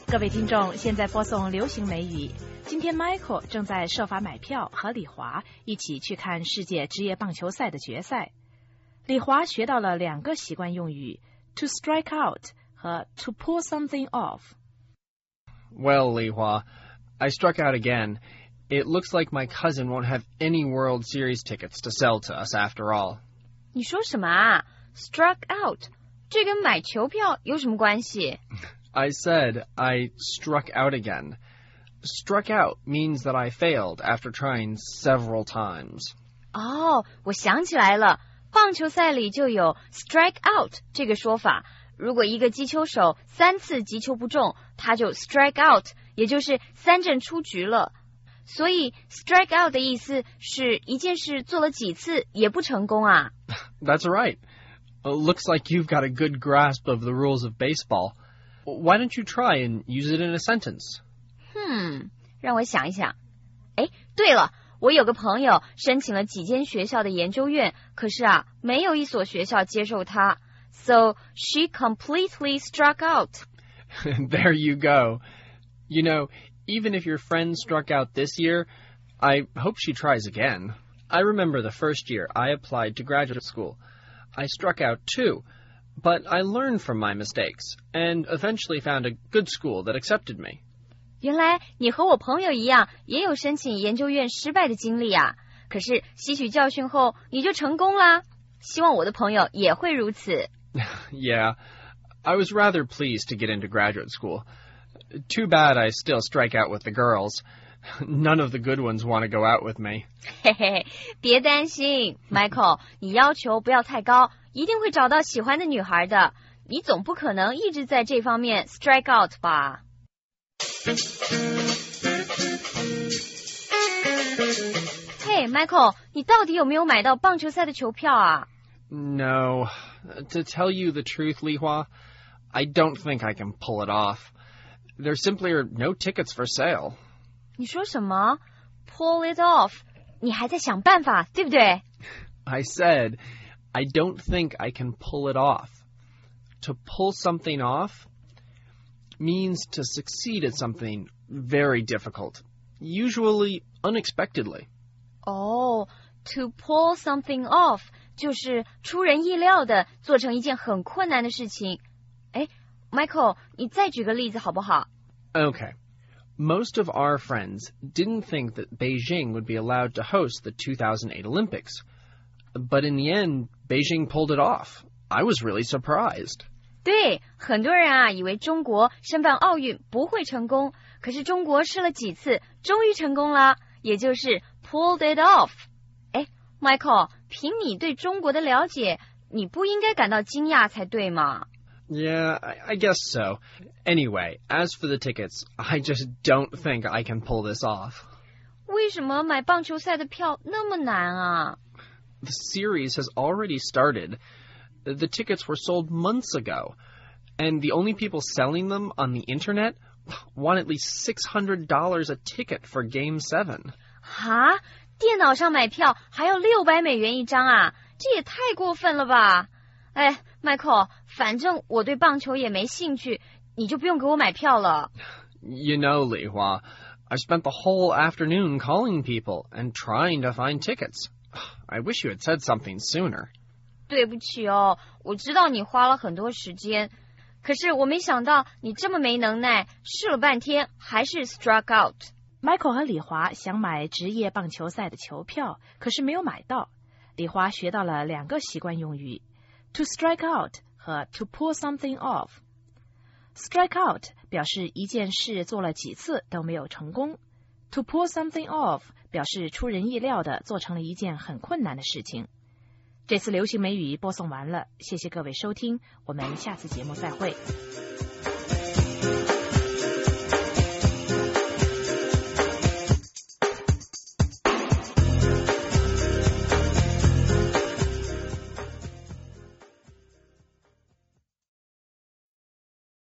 各位听众，现在播送流行美语。今天 Michael 正在设法买票，和李华一起去看世界职业棒球赛的决赛。李华学到了2个习惯用语 to strike out 和 to pull something off. Well, Li Hua, I struck out again. It looks like my cousin won't have any World Series tickets to sell to us after all. 你说什么啊 ？Struck out， 这跟买球票有什么关系？ I said I struck out again. Struck out means that I failed after trying several times. 哦，我想起来了，棒球赛里就有 strike out 这个说法。如果一个击球手3次击球不中，他就 strike out， 也就是3振出局了。所以 strike out 的意思是一件事做了几次也不成功啊。 That's right. Looks like you've got a good grasp of the rules of baseball. Why don't you try and use it in a sentence? 让我想一想。诶，对了，我有个朋友申请了几间学校的研究院，可是啊，没有一所学校接受他。So she completely struck out. There you go. You know, even if your friend struck out this year, I hope she tries again. I remember the first year I applied to graduate school. I struck out too, but I learned from my mistakes and eventually found a good school that accepted me. 原来你和我朋友一样，也有申请研究院失败的经历啊。可是吸取教训后，你就成功啦。希望我的朋友也会如此。 Yeah, I was rather pleased to get into graduate school. Too bad I still strike out with the girls. None of the good ones want to go out with me. 嘿嘿，别担心 ，Michael， 你要求不要太高，一定会找到喜欢的女孩的。你总不可能一直在这方面 strike out 吧？嘿 ，Michael， 你到底有没有买到棒球赛的球票啊？ No. To tell you the truth, Li Hua, I don't think I can pull it off. There simply are no tickets for sale. 你说什么 ？Pull it off？ 你还在想办法，对不对？ I said, I don't think I can pull it off. To pull something off means to succeed at something very difficult, usually unexpectedly. Oh, to pull something off 就是出人意料的做成一件很困难的事情。诶 Michael， 你再举个例子好不好？ Okay. Most of our friends didn't think that Beijing would be allowed to host the 2008 Olympics. But in the end, Beijing pulled it off. I was really surprised. 对，很多人啊以为中国申办奥运不会成功，可是中国试了几次，终于成功了，也就是 pulled it off。诶 Michael， 凭你对中国的了解，你不应该感到惊讶才对嘛？ Yeah, I guess so. Anyway, as for the tickets, I just don't think I can pull this off. 为什么买棒球赛的票那么难啊？ The series has already started. The tickets were sold months ago, and the only people selling them on the internet want at least $600 a ticket for Game 7. 哈，电脑上买票还要$600一张啊，这也太过分了吧！哎 ，Michael， 反正我对棒球也没兴趣，你就不用给我买票了。 You know, Li Hua, I spent the whole afternoon calling people and trying to find tickets. I wish you had said something sooner. 对不起哦，我知道你花了很多时间，可是我没想到你这么没能耐，试了半天还是 struck out。 Michael 和李华想买职业棒球赛的球票，可是没有买到。李华学到了2个习惯用语 to strike out 和 to pull something off. Strike out 表示一件事做了几次都没有成功， to pull something off 表示出人意料的做成了一件很困难的事情。这次流行美语播送完了，谢谢各位收听，我们下次节目再会。